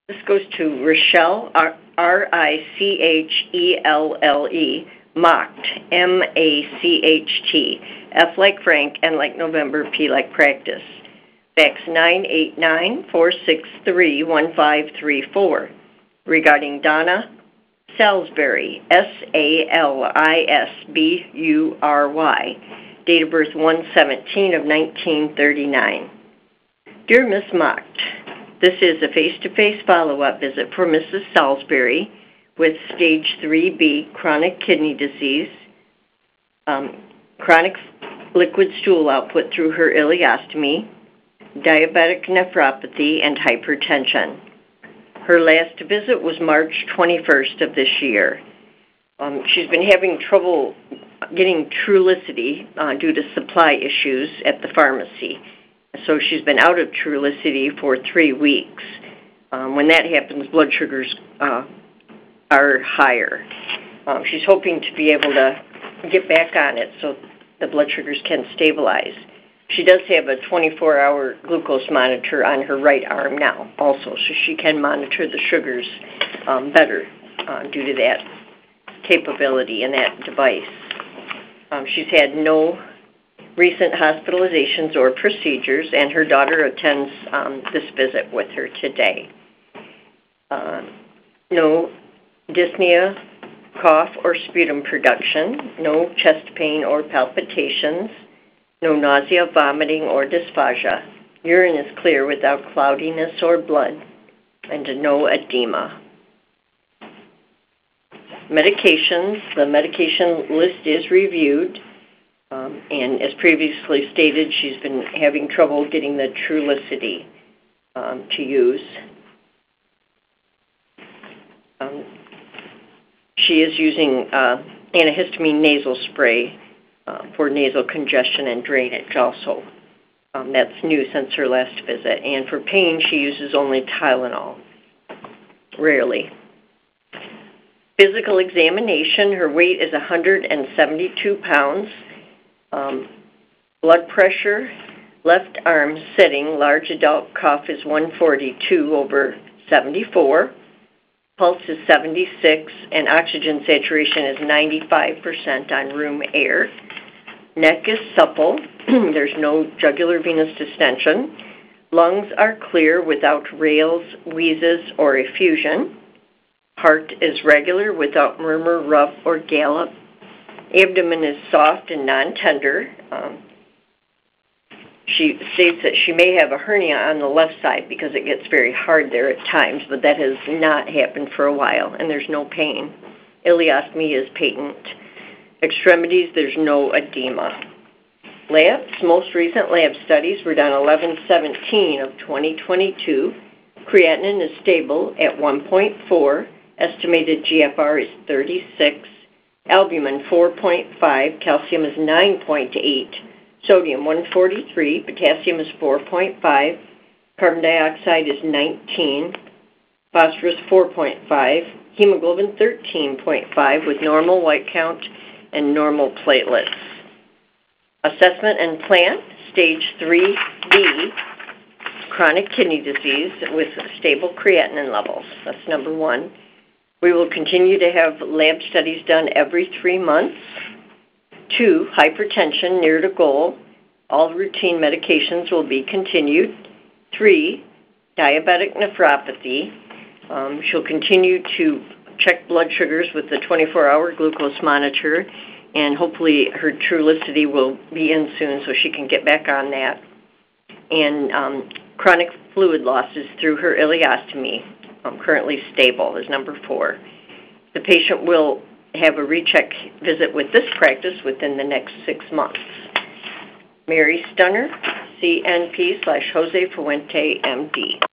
This goes to Richelle, Richelle, Macht, Macht, F like Frank, N like November, P like practice. Fax 989-463-1534 regarding Donna Salisbury, Salisbury, date of birth 1/17/1939. Dear Miss Macht, this is a face-to-face follow-up visit for Mrs. Salisbury with stage 3B chronic kidney disease, chronic liquid stool output through her ileostomy, diabetic nephropathy, and hypertension. Her last visit was March 21st of this year. She's been having trouble getting Trulicity due to supply issues at the pharmacy. So she's been out of Trulicity for 3 weeks. When that happens, blood sugars are higher. She's hoping to be able to get back on it so the blood sugars can stabilize. She does have a 24-hour glucose monitor on her right arm now also, so she can monitor the sugars better due to that capability in that device. She's had no recent hospitalizations or procedures, and her daughter attends this visit with her today. No dyspnea, cough, or sputum production, no chest pain or palpitations, no nausea, vomiting, or dysphagia. Urine is clear without cloudiness or blood, and no edema. Medications, the medication list is reviewed, and as previously stated, she's been having trouble getting the Trulicity to use. She is using antihistamine nasal spray for nasal congestion and drainage also. That's new since her last visit. And for pain, she uses only Tylenol, rarely. Physical examination, her weight is 172 pounds. Blood pressure, left arm sitting, large adult cough is 142/74. Pulse is 76, and oxygen saturation is 95% on room air. Neck is supple. There's no jugular venous distension. Lungs are clear without rales, wheezes, or effusion. Heart is regular without murmur, rough, or gallop. Abdomen is soft and non-tender. She states that she may have a hernia on the left side because it gets very hard there at times, but that has not happened for a while, and there's no pain. Ileostomy is patent. Extremities, there's no edema. Labs, most recent lab studies were done 11/17/2022. Creatinine is stable at 1.4. Estimated GFR is 36. Albumin 4.5. Calcium is 9.8. Sodium 143. Potassium is 4.5. Carbon dioxide is 19. Phosphorus 4.5. Hemoglobin 13.5 with normal white count and normal platelets. Assessment and plan, stage 3B, chronic kidney disease with stable creatinine levels. That's number 1. We will continue to have lab studies done every 3 months. 2, hypertension near to goal. All routine medications will be continued. 3, diabetic nephropathy. She'll continue to check blood sugars with the 24-hour glucose monitor, and hopefully her Trulicity will be in soon so she can get back on that. And chronic fluid losses through her ileostomy, currently stable, is number 4. The patient will have a recheck visit with this practice within the next 6 months. Mary Stunner, CNP/Jose Fuente, MD.